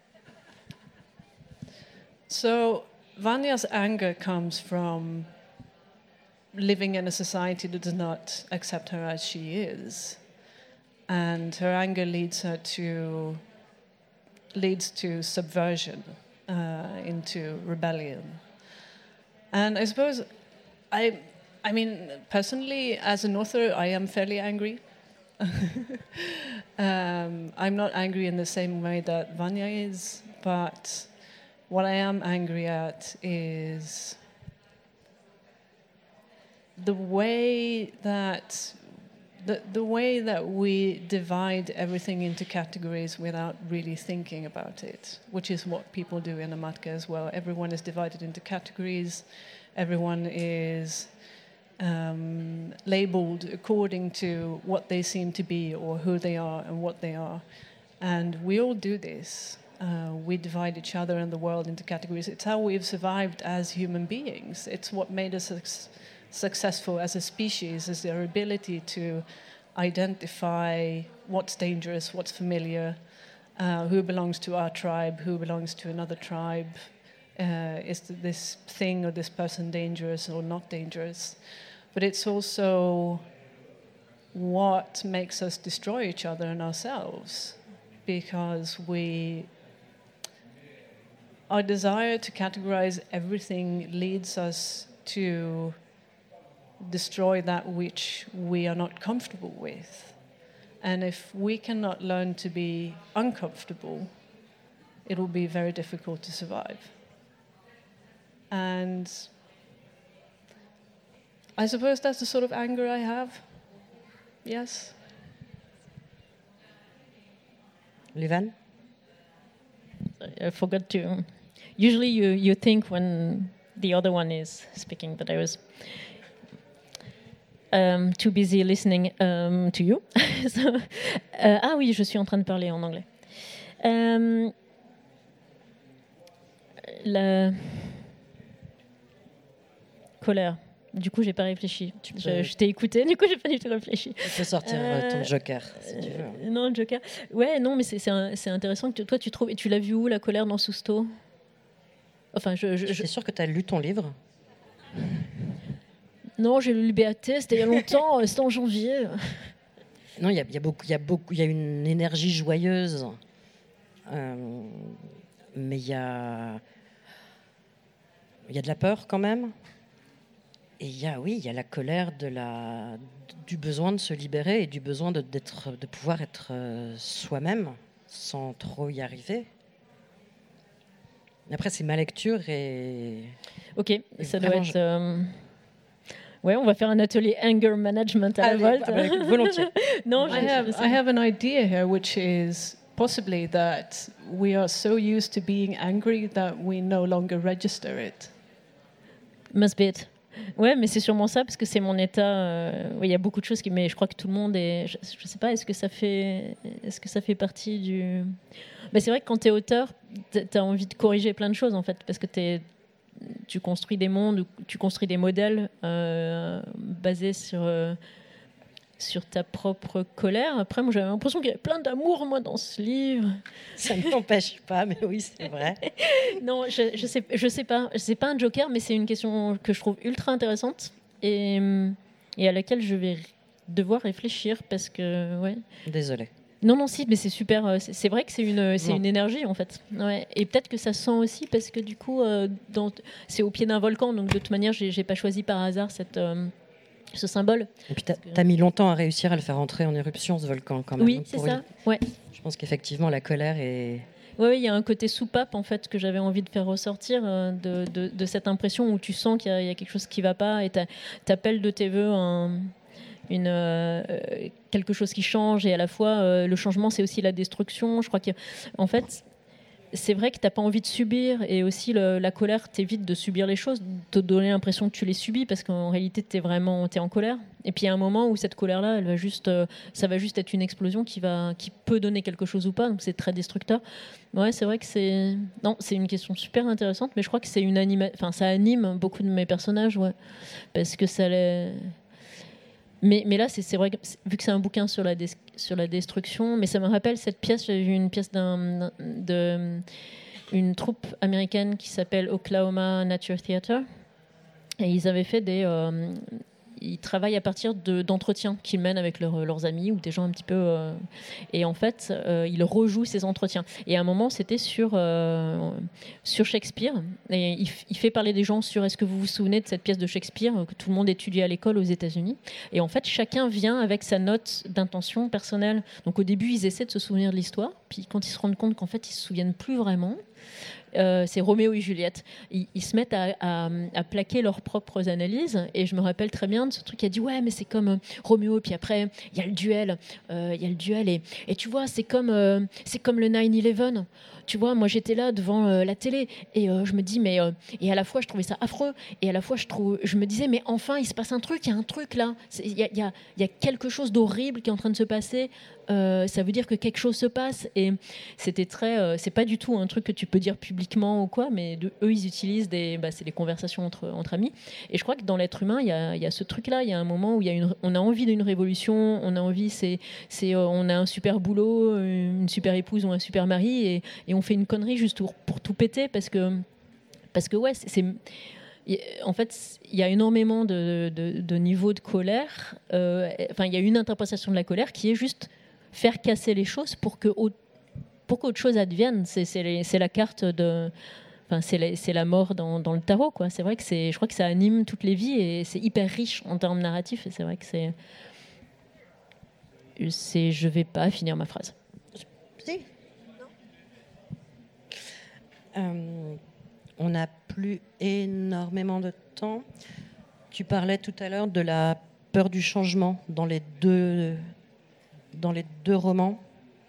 So Vanya's anger comes from living in a society that does not accept her as she is, and her anger leads her to leads to subversion, uh, into rebellion. And I suppose I I mean personally, as an author, I am fairly angry. um, I'm not angry in the same way that Vanya is, but what I am angry at is the way that the, the way that we divide everything into categories without really thinking about it, which is what people do in Amatka as well. Everyone is divided into categories. Everyone is um, labeled according to what they seem to be or who they are and what they are. And we all do this. Uh, we divide each other and the world into categories. It's how we've survived as human beings. It's what made us Ex- successful as a species, is their ability to identify what's dangerous, what's familiar, uh, who belongs to our tribe, who belongs to another tribe. Uh, is this thing or this person dangerous or not dangerous? But it's also what makes us destroy each other and ourselves, because we our desire to categorize everything leads us to destroy that which we are not comfortable with. And if we cannot learn to be uncomfortable, it will be very difficult to survive. And I suppose that's the sort of anger I have. Yes. Livan? I forgot to. Usually, you, you think when the other one is speaking, but I was um, too busy listening um, to you. so, euh, ah oui, je suis en train de parler en anglais. Um, la colère. Du coup, j'ai pas réfléchi. Je, je t'ai écouté, du coup, j'ai pas du tout réfléchi. Tu peux sortir euh, ton joker, si tu veux. Euh, non, le joker. Ouais, non, mais c'est, c'est, un, c'est intéressant que tu, toi, tu trouves. Et tu l'as vu où, la colère dans Sousto? Enfin, je. je, je... suis sûre que tu as lu ton livre. Non, j'ai lu le B A T, c'était il y a longtemps, c'était en janvier. Non, il y a, y a beaucoup, il y a beaucoup, il y a une énergie joyeuse, euh, mais il y a, il y a de la peur quand même. Et il y a, oui, il y a la colère de la, du besoin de se libérer et du besoin de, d'être, de pouvoir être euh, soi-même sans trop y arriver. Après, c'est ma lecture et... Ok, et ça doit être... Euh... Ouais, on va faire un atelier anger management à la Volte. Ah, bah, volontiers. non, I have, I have an idea here, which is possibly that we are so used to being angry that we no longer register it. Must be it. Ouais, mais c'est sûrement ça, parce que c'est mon état. Euh, ouais, y a beaucoup de choses qui, mais je crois que tout le monde est. Je, je sais pas, est-ce que ça fait, est-ce que ça fait partie du. Mais c'est vrai que quand t'es auteur, t'as envie de corriger plein de choses en fait, parce que t'es, tu construis des mondes, tu construis des modèles euh, basés sur, euh, sur ta propre colère. Après, moi, j'avais l'impression qu'il y avait plein d'amour, moi, dans ce livre. Ça ne m'empêche pas, mais oui, c'est vrai. Non, je, je sais, je sais pas. C'est pas un joker, mais c'est une question que je trouve ultra intéressante et, et à laquelle je vais devoir réfléchir parce que, ouais. Désolée. Non, non, si, mais c'est super. C'est, c'est vrai que c'est une, c'est une énergie, en fait. Ouais. Et peut-être que ça sent aussi, parce que du coup, euh, dans, c'est au pied d'un volcan, donc de toute manière, j'ai, j'ai pas choisi par hasard cette, euh, ce symbole. Et puis, t'as, t'as mis longtemps à réussir à le faire entrer en éruption, ce volcan, quand même. Oui, Donc, c'est pour ça. une... Ouais. Je pense qu'effectivement, la colère est... Oui, il y a un côté soupape, en fait, que j'avais envie de faire ressortir, euh, de, de, de cette impression où tu sens qu'il y a, il y a quelque chose qui va pas, et t'appelles de tes voeux un... Une, euh, quelque chose qui change, et à la fois euh, le changement c'est aussi la destruction. Je crois qu'en fait c'est vrai que t'as pas envie de subir, et aussi le, la colère t'évite de subir les choses, de te donner l'impression que tu les subis, parce qu'en réalité t'es vraiment t'es en colère, et puis il y a un moment où cette colère là elle va juste euh, ça va juste être une explosion qui va qui peut donner quelque chose ou pas, donc c'est très destructeur. Ouais, c'est vrai que c'est non c'est une question super intéressante, mais je crois que c'est une anima... enfin ça anime beaucoup de mes personnages, ouais, parce que ça les... Mais, mais là, c'est, c'est vrai que vu que c'est un bouquin sur la, des, sur la destruction, mais ça me rappelle cette pièce, j'avais vu une pièce d'un, de, une troupe américaine qui s'appelle Oklahoma Nature Theatre, et ils avaient fait des... Euh, ils travaillent à partir de, d'entretiens qu'ils mènent avec leur, leurs amis ou des gens un petit peu... Euh, et en fait, euh, ils rejouent ces entretiens. Et à un moment, c'était sur, euh, sur Shakespeare. Et il, il fait parler des gens sur est-ce que vous vous souvenez de cette pièce de Shakespeare que tout le monde étudie à l'école aux États-Unis. Et en fait, chacun vient avec sa note d'intention personnelle. Donc au début, ils essaient de se souvenir de l'histoire. Puis quand ils se rendent compte qu'en fait, ils se souviennent plus vraiment... Euh, c'est Roméo et Juliette. Ils, ils se mettent à, à, à plaquer leurs propres analyses, et je me rappelle très bien de ce truc qui a dit ouais mais c'est comme euh, Roméo, puis après il y a le duel, euh, il y a le duel et, et tu vois c'est comme euh, c'est comme le neuf onze. Tu vois, moi j'étais là devant euh, la télé et euh, je me dis mais euh, et à la fois je trouvais ça affreux, et à la fois je trouve je me disais mais enfin il se passe un truc, il y a un truc là, il y a, y, a, y a quelque chose d'horrible qui est en train de se passer. Euh, ça veut dire que quelque chose se passe, et c'était très euh, c'est pas du tout un truc que tu peux dire publiquement ou quoi, mais de, eux ils utilisent des bah, c'est des conversations entre, entre amis, et je crois que dans l'être humain il y a, y a ce truc là, il y a un moment où y a une, on a envie d'une révolution, on a envie c'est, c'est, euh, on a un super boulot, une super épouse ou un super mari, et, et on fait une connerie juste pour, pour tout péter, parce que parce que ouais c'est, c'est en fait, il y a énormément de, de, de niveaux de colère. Euh, enfin, il y a une interprétation de la colère qui est juste faire casser les choses pour que pour qu'autre chose advienne. C'est, c'est, les, c'est la carte de, enfin c'est la, c'est la mort dans, dans le tarot, quoi. C'est vrai que c'est, je crois que ça anime toutes les vies, et c'est hyper riche en termes narratifs. Et c'est vrai que c'est, c'est, je vais pas finir ma phrase. Si. Euh, on n'a plus énormément de temps. Tu parlais tout à l'heure de la peur du changement dans les deux. dans les deux romans,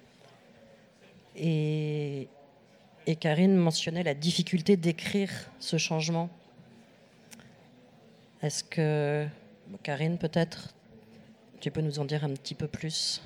et, et Karine mentionnait la difficulté d'écrire ce changement. Est-ce que, Karine, peut-être, tu peux nous en dire un petit peu plus?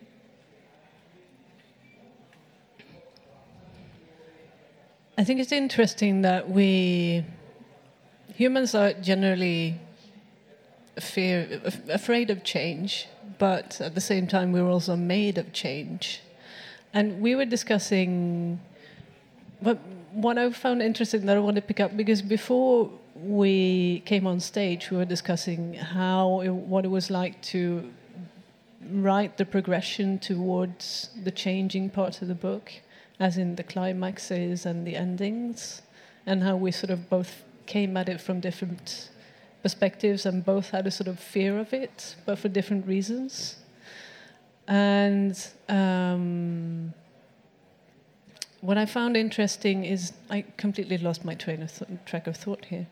I think it's interesting that we, humans are generally fear, afraid of change, but at the same time we're also made of change. And we were discussing, but what I found interesting that I want to pick up, because before we came on stage we were discussing how it, what it was like to write the progression towards the changing part of the book, as in the climaxes and the endings, and how we sort of both came at it from different perspectives and both had a sort of fear of it, but for different reasons. And um, what I found interesting is I completely lost my train of th- track of thought here.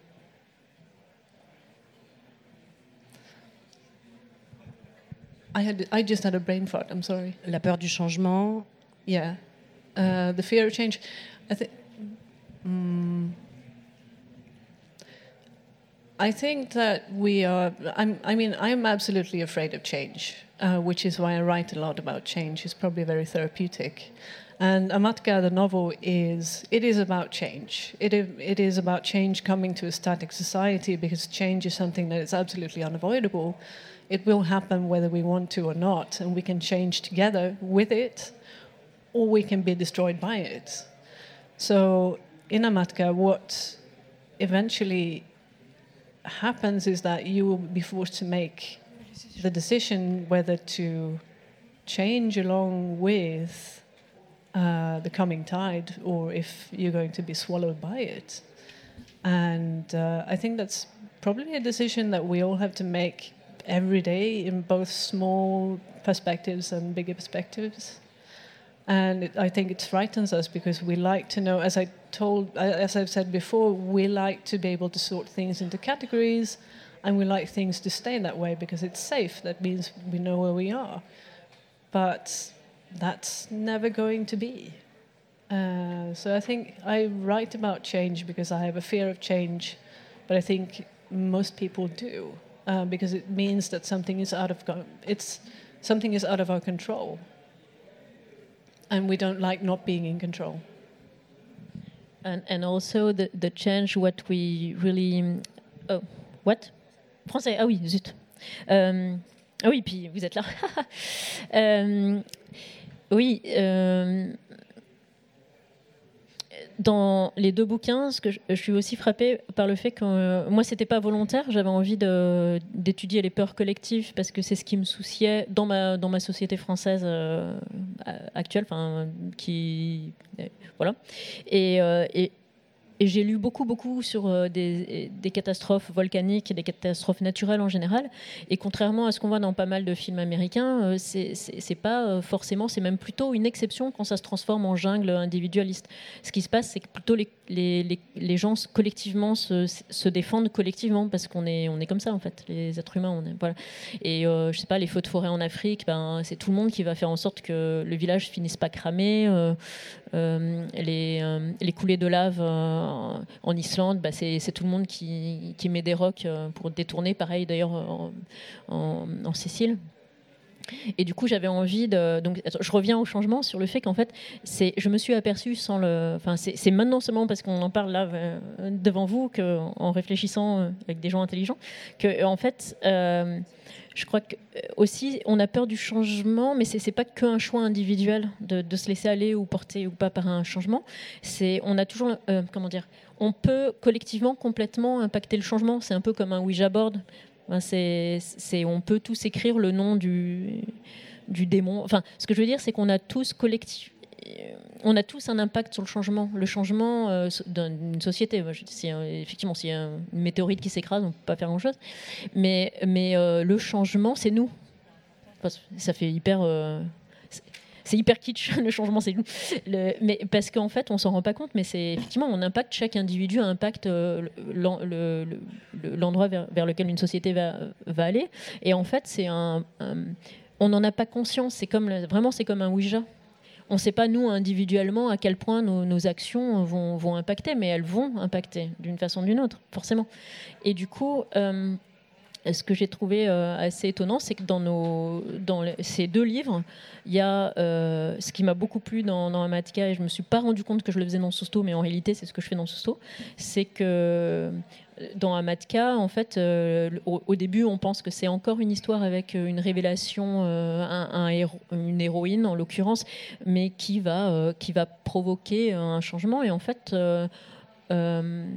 I had I just had a brain fart. I'm sorry. La peur du changement. Yeah, uh, the fear of change. I think. Um, I think that we are. I'm, I mean, I'm absolutely afraid of change, uh, which is why I write a lot about change. It's probably very therapeutic, And Amatka, the novel, is it is about change. It is, it is about change coming to a static society, because change is something that is absolutely unavoidable. It will happen whether we want to or not, and we can change together with it, or we can be destroyed by it. So in Amatka, what eventually happens is that you will be forced to make the decision whether to change along with uh, the coming tide, or if you're going to be swallowed by it. And uh, I think that's probably a decision that we all have to make every day, in both small perspectives and bigger perspectives. And it, I think it frightens us, because we like to know, as I told, as I've said before, we like to be able to sort things into categories, and we like things to stay that way because it's safe. That means we know where we are. But that's never going to be. Uh, so I think I write about change because I have a fear of change, but I think most people do, uh, because it means that something is out of it's something is out of our control, and we don't like not being in control. And and also the the change, what we really, oh, what, français, ah oui, zut. Euh, ah oui, puis vous êtes là. euh, oui. Euh, Dans les deux bouquins, ce que je, je suis aussi frappée par le fait que euh, moi, c'était pas volontaire. J'avais envie de, d'étudier les peurs collectives parce que c'est ce qui me souciait dans ma dans ma société française euh, actuelle, enfin qui euh, voilà. Et, euh, et Et j'ai lu beaucoup, beaucoup sur euh, des, des catastrophes volcaniques et des catastrophes naturelles en général. Et contrairement à ce qu'on voit dans pas mal de films américains, euh, c'est, c'est, c'est pas euh, forcément, c'est même plutôt une exception quand ça se transforme en jungle individualiste. Ce qui se passe, c'est que plutôt les, les, les, les gens collectivement se, se défendent collectivement, parce qu'on est, on est comme ça en fait, les êtres humains. On est, voilà. Et euh, je sais pas, les feux de forêt en Afrique, ben, c'est tout le monde qui va faire en sorte que le village finisse pas cramé. Euh, euh, les, euh, les coulées de lave euh, en Islande, bah c'est, c'est tout le monde qui, qui met des rocs pour détourner. Pareil d'ailleurs en, en, en Sicile. Et du coup, j'avais envie de. Donc, je reviens au changement sur le fait qu'en fait, c'est, je me suis aperçue sans le. Enfin, c'est, c'est maintenant seulement parce qu'on en parle là euh, devant vous, que, en réfléchissant euh, avec des gens intelligents, que en fait. Euh, Je crois que aussi on a peur du changement, mais c'est c'est pas qu'un choix individuel de, de se laisser aller ou porter ou pas par un changement. C'est on a toujours euh, comment dire, on peut collectivement complètement impacter le changement. C'est un peu comme un Ouija board. Enfin, c'est c'est on peut tous écrire le nom du du démon. Enfin, ce que je veux dire, c'est qu'on a tous collectif. On a tous un impact sur le changement. Le changement euh, d'une société. Si, euh, effectivement, s'il y a une météorite qui s'écrase, on ne peut pas faire grand-chose. Mais, mais euh, le changement, c'est nous. Enfin, ça fait hyper... Euh, c'est, c'est hyper kitsch, le changement, c'est nous. Le, mais, parce qu'en fait, on ne s'en rend pas compte, mais c'est, effectivement, on impacte, chaque individu impacte euh, l'en, le, le, l'endroit vers, vers lequel une société va, va aller. Et en fait, c'est un, un, on n'en a pas conscience. C'est comme, vraiment, c'est comme un Ouija. On ne sait pas, nous, individuellement, à quel point nos, nos actions vont, vont impacter, mais elles vont impacter d'une façon ou d'une autre, forcément. Et du coup, euh, ce que j'ai trouvé euh, assez étonnant, c'est que dans, nos, dans les, ces deux livres, il y a euh, ce qui m'a beaucoup plu dans, dans Amatka, et je ne me suis pas rendu compte que je le faisais dans Sousto, mais en réalité, c'est ce que je fais dans Sousto, c'est que dans Amatka, en fait, euh, au, au début, on pense que c'est encore une histoire avec une révélation, euh, un, un héros, une héroïne en l'occurrence, mais qui va, euh, qui va provoquer un changement. Et en fait, euh, euh,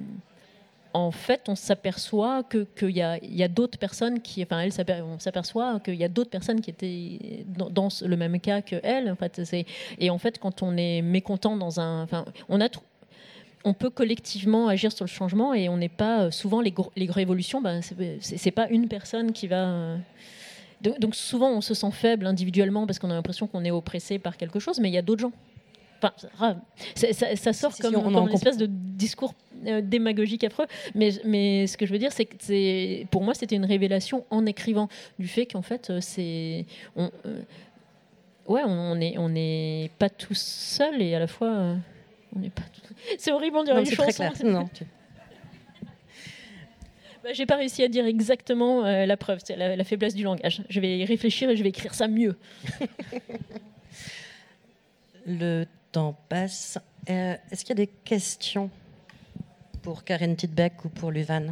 en fait, on s'aperçoit que qu'il y a, il y a d'autres personnes qui, enfin, elle s'aperçoit, on s'aperçoit qu'il y a d'autres personnes qui étaient dans, dans le même cas que elle. En fait, c'est, et en fait, quand on est mécontent dans un, enfin, on a on peut collectivement agir sur le changement, et on n'est pas souvent les, gros, les révolutions, ben c'est, c'est, c'est pas une personne qui va. Donc, donc souvent on se sent faible individuellement parce qu'on a l'impression qu'on est oppressé par quelque chose, mais il y a d'autres gens. Enfin, ça, ça, ça sort si, comme, si, comme une espèce de discours euh, démagogique affreux, mais, mais ce que je veux dire, c'est que c'est, pour moi, c'était une révélation en écrivant du fait qu'en fait, c'est, on, euh, ouais, on n'est on est pas tous seuls, et à la fois. Euh, On n'est pas tout... C'est horrible, on dirait non, une c'est chanson. Très clair. C'est... Non, tu... bah, j'ai pas réussi à dire exactement euh, la preuve, c'est la, la faiblesse du langage. Je vais y réfléchir et je vais écrire ça mieux. Le temps passe. Euh, est-ce qu'il y a des questions pour Karin Tidbeck ou pour Luvan?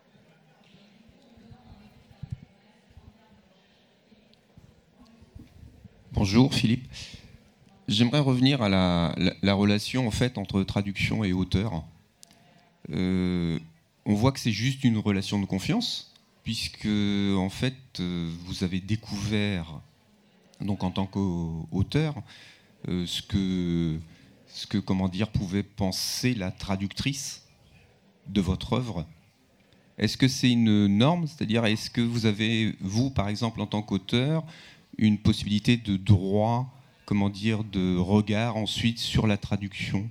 Bonjour Philippe. J'aimerais revenir à la, la, la relation en fait entre traduction et auteur. Euh, on voit que c'est juste une relation de confiance, puisque en fait vous avez découvert, donc en tant qu'auteur, euh, ce que, ce que comment dire pouvait penser la traductrice de votre œuvre. Est-ce que c'est une norme, c'est-à-dire est-ce que vous avez, vous par exemple en tant qu'auteur, une possibilité de droit, comment dire, de regard ensuite sur la traduction?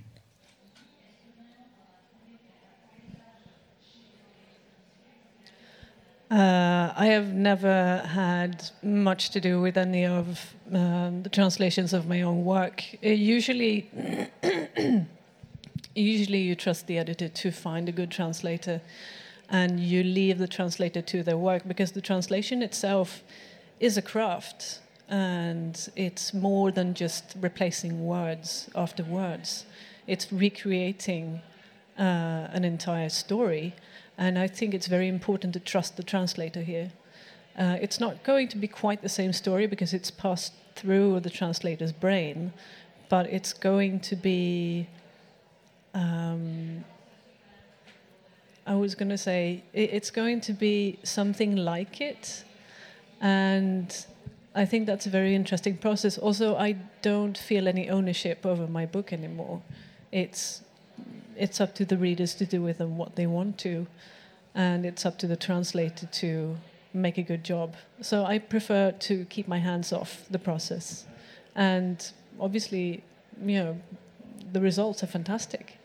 Uh, I have never had much to do with any of um, the translations of my own work. Uh, usually, usually you trust the editor to find a good translator, and you leave the translator to their work, because the translation itself is a craft, and it's more than just replacing words after words. It's recreating uh, an entire story, and I think it's very important to trust the translator here. Uh, it's not going to be quite the same story because it's passed through the translator's brain, but it's going to be, um, I was going to say, it, it's going to be something like it, and I think that's a very interesting process. Also, I don't feel any ownership over my book anymore. It's it's up to the readers to do with them what they want to, and it's up to the translator to make a good job. So I prefer to keep my hands off the process, and obviously, you know, the results are fantastic.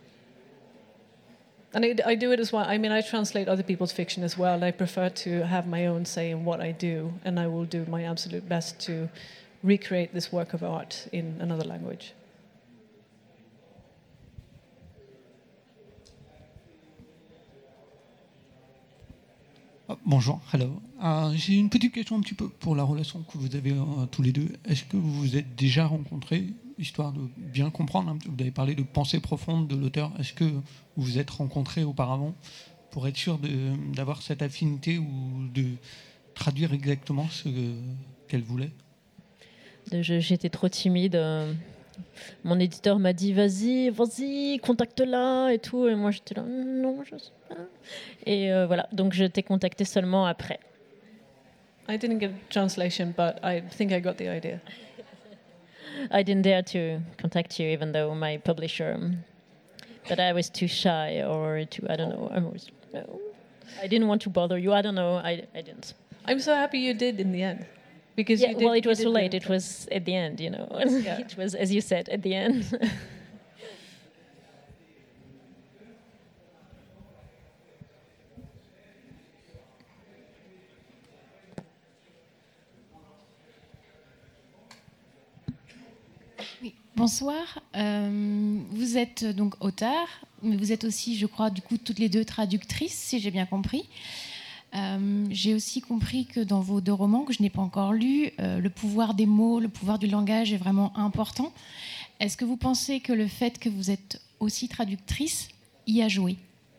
And I, I do it as well. I mean, I translate other people's fiction as well. I prefer to have my own say in what I do, and I will do my absolute best to recreate this work of art in another language. Oh, bonjour, hello. Euh, j'ai une petite question un petit peu pour la relation que vous avez euh, tous les deux. Est-ce que vous vous êtes déjà rencontrés, histoire de bien comprendre, hein, vous avez parlé de pensée profonde de l'auteur, est-ce que vous vous êtes rencontrés auparavant pour être sûr de, d'avoir cette affinité ou de traduire exactement ce qu'elle voulait? Je, J'étais trop timide. Mon éditeur m'a dit vas-y, vas-y, contacte-la et tout. Et moi j'étais là, non, je sais pas. Et euh, voilà, donc je t'ai contacté seulement après. I didn't get translation, but I think I got the idea. I didn't dare to contact you, even though my publisher, but I was too shy or too, I don't know. I was, no. I didn't want to bother you. I don't know. I, I didn't. I'm so happy you did in the end. Because yeah, you did, well, it was too late. It. it was at the end, you know. Yeah. It was, as you said, at the end. Oui, bonsoir. Euh, vous êtes donc auteur, mais vous êtes aussi, je crois, du coup, toutes les deux traductrices, si j'ai bien compris. Euh, j'ai aussi compris que dans vos deux romans, que je n'ai pas encore lus, euh, le pouvoir des mots, le pouvoir du langage est vraiment important. Est-ce que vous pensez que le fait que vous êtes aussi traductrice y a joué?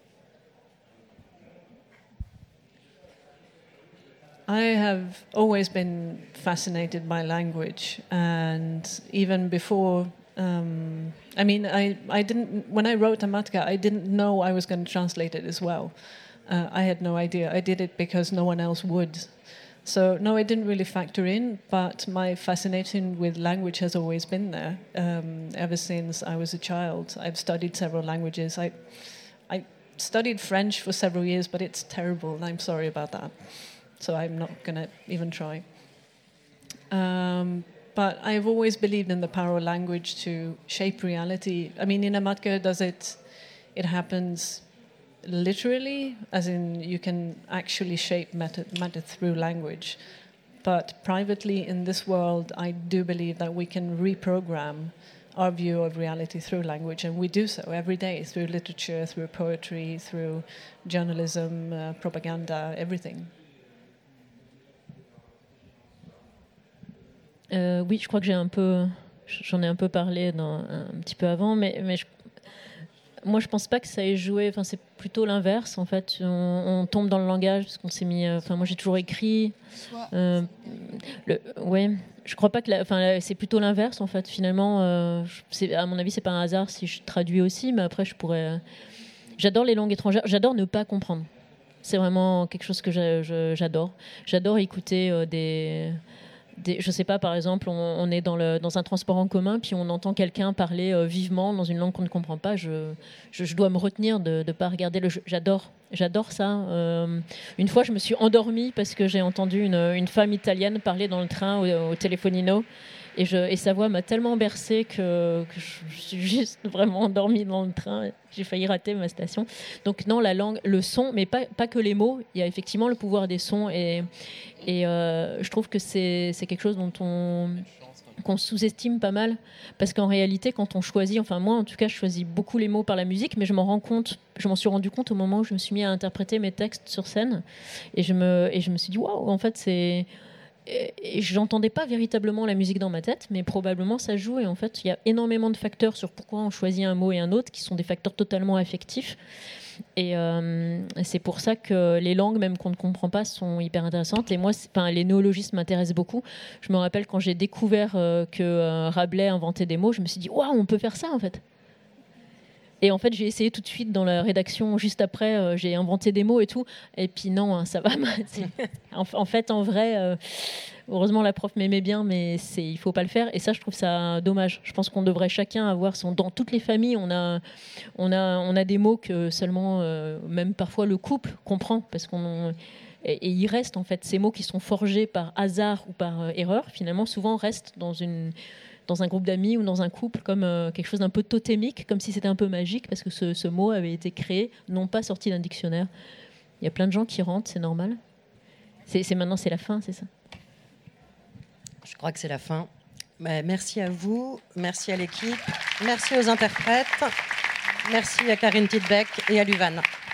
I have always been fascinated by language, and even before, um, I mean, I, I didn't, when I wrote Amatka, I didn't know I was going to translate it as well. Uh, I had no idea. I did it because no one else would. So, no, it didn't really factor in, but my fascination with language has always been there, um, ever since I was a child. I've studied several languages. I, I studied French for several years, but it's terrible, and I'm sorry about that. So I'm not going to even try. Um, but I've always believed in the power of language to shape reality. I mean, in Amatka, does it, it happens literally, as in you can actually shape matter, matter through language. But privately in this world, I do believe that we can reprogram our view of reality through language, and we do so every day through literature, through poetry, through journalism, uh, propaganda, everything. Euh, oui, je crois que j'ai un peu j'en ai un peu parlé dans, un, un petit peu avant, mais, mais je, moi je pense pas que ça ait joué. Enfin, c'est plutôt l'inverse en fait. On, on tombe dans le langage parce qu'on s'est mis. Enfin, moi j'ai toujours écrit. Euh, le, ouais. Je crois pas que. La, enfin, c'est plutôt l'inverse en fait. Finalement, euh, c'est, à mon avis, c'est pas un hasard si je traduis aussi, mais après je pourrais. J'adore les langues étrangères. J'adore ne pas comprendre. C'est vraiment quelque chose que j'a, je, j'adore. J'adore écouter euh, des. Des, je sais pas, par exemple, on, on est dans, le, dans un transport en commun, puis on entend quelqu'un parler euh, vivement dans une langue qu'on ne comprend pas. Je, je, je dois me retenir de ne pas regarder le jeu. J'adore, j'adore ça. Euh, une fois, je me suis endormie parce que j'ai entendu une, une femme italienne parler dans le train au, au Telefonino. Et, je, et sa voix m'a tellement bercée que, que je, je suis juste vraiment endormie dans le train. J'ai failli rater ma station. Donc non, la langue, le son, mais pas, pas que les mots. Il y a effectivement le pouvoir des sons. Et, et euh, je trouve que c'est, c'est quelque chose dont on, qu'on sous-estime pas mal. Parce qu'en réalité, quand on choisit, enfin moi en tout cas, je choisis beaucoup les mots par la musique, mais je m'en rends compte, je m'en suis rendu compte au moment où je me suis mis à interpréter mes textes sur scène. Et je me, et je me suis dit, waouh, en fait, c'est... Et je n'entendais pas véritablement la musique dans ma tête, mais probablement ça joue. Et en fait, il y a énormément de facteurs sur pourquoi on choisit un mot et un autre, qui sont des facteurs totalement affectifs. Et euh, c'est pour ça que les langues, même qu'on ne comprend pas, sont hyper intéressantes. Et moi, enfin, les néologismes m'intéressent beaucoup. Je me rappelle quand j'ai découvert euh, que euh, Rabelais inventait des mots, je me suis dit, waouh, on peut faire ça en fait. Et en fait, j'ai essayé tout de suite dans la rédaction, juste après, euh, j'ai inventé des mots et tout. Et puis non, hein, ça va. en, en fait, en vrai, euh, heureusement, la prof m'aimait bien, mais c'est, il ne faut pas le faire. Et ça, je trouve ça dommage. Je pense qu'on devrait chacun avoir son... Dans toutes les familles, on a, on a, on a des mots que seulement, euh, même parfois, le couple comprend. Parce qu'on... Et, et il reste, en fait, ces mots qui sont forgés par hasard ou par euh, erreur, finalement, souvent restent dans une... dans un groupe d'amis ou dans un couple comme euh, quelque chose d'un peu totémique, comme si c'était un peu magique, parce que ce, ce mot avait été créé, non pas sorti d'un dictionnaire. Il y a plein de gens qui rentrent, c'est normal. C'est, c'est maintenant, c'est la fin, c'est ça? Je crois que c'est la fin. Mais merci à vous, merci à l'équipe, merci aux interprètes, merci à Karine Tidbeck et à Luvan.